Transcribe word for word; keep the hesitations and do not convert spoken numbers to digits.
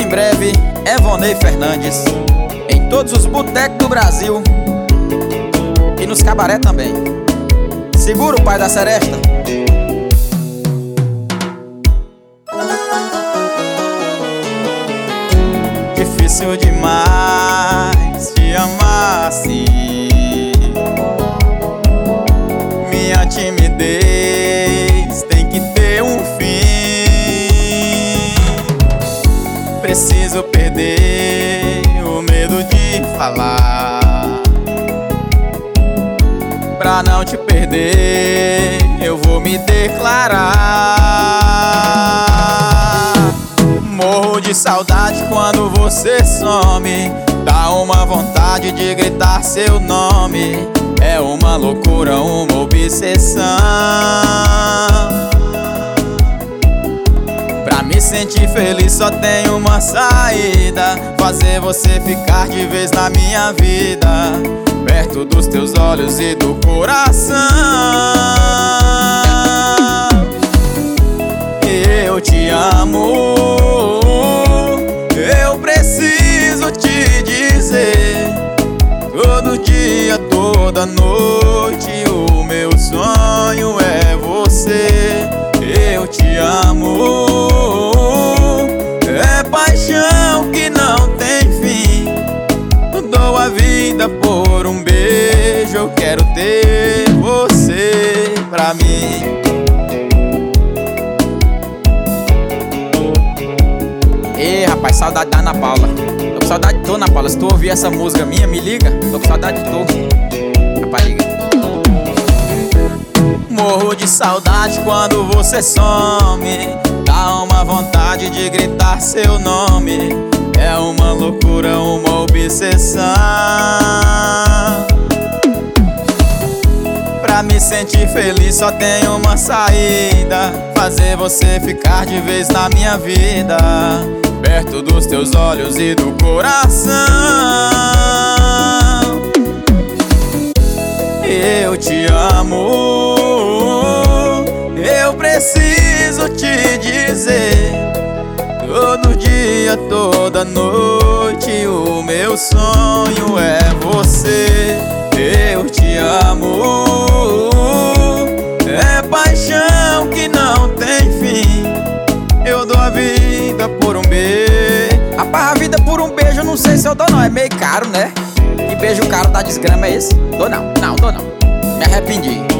em breve, Evonei Fernandes, em todos os botecos do Brasil e nos cabaré também. Segura o pai da seresta. Difícil demais te amar assim. Minha timidez tem que ter um fim. Preciso perder o medo de falar. Pra não te perder, eu vou me declarar. Morro de saudade quando você some. Dá uma vontade de gritar seu nome. É uma loucura, uma obsessão. Pra me sentir feliz só tem uma saída: fazer você ficar de vez na minha vida, perto dos teus olhos e do coração. Eu te amo, eu preciso te dizer. Todo dia, toda noite, o meu sonho é você. Eu te amo, é paixão que não tem fim. Dou a vida por um beijo, eu quero ter você pra mim. Ei, rapaz, saudade da Ana Paula. Tô com saudade de tu, Ana Paula. Se tu ouvir essa música minha, me liga. Tô com saudade de tu, rapariga. Morro de saudade quando você some. Dá uma vontade de gritar seu nome. É uma loucura, uma obsessão. Pra me sentir feliz só tem uma saída: fazer você ficar de vez na minha vida, perto dos teus olhos e do coração. Eu te amo, eu preciso te dizer. Todo dia, toda noite, o meu sonho é você. Eu te amo, é paixão que não tem fim. Eu dou a vida por um beijo. Rapaz, a vida por um beijo eu não sei se eu dou não, é meio caro, né? E beijo caro da desgrama é esse? Dou não, não, dou não. Me arrependi.